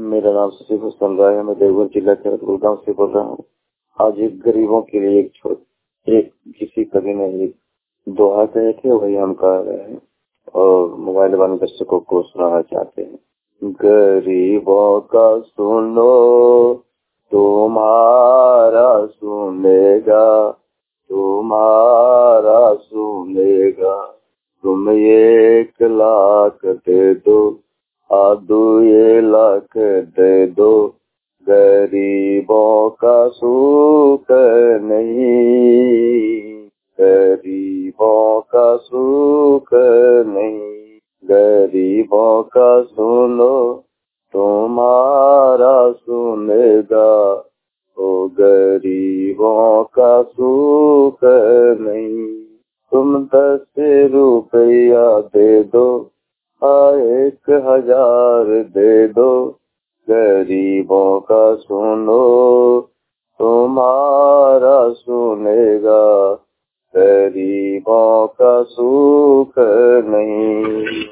मेरा नाम सचिव हुसैन राय है। मैं देवघर जिला के रतलपुर गाँव से बोल रहा हूँ। आज एक गरीबों के लिए एक किसी कवि ने एक दोहा कहे थे, वही हम कह रहे हैं और मोबाइल वाले दर्शकों को सुनाना चाहते हैं। गरीबों का सुनो तुम्हारा सुनेगा, तुम्हारा सुनेगा। तुम 1 लाख दे दो, आधु ये लाख दे दो। गरीबों का सुख नहीं, गरीबों का सुख नहीं। गरीबों का सुनो तुम्हारा सुनेगा, ओ गरीबों का सुख नहीं। तुम 10 रुपया दे दो, 1000 दे दो। गरीबों का सुनो तुम्हारा सुनेगा, गरीबों का सुख नहीं।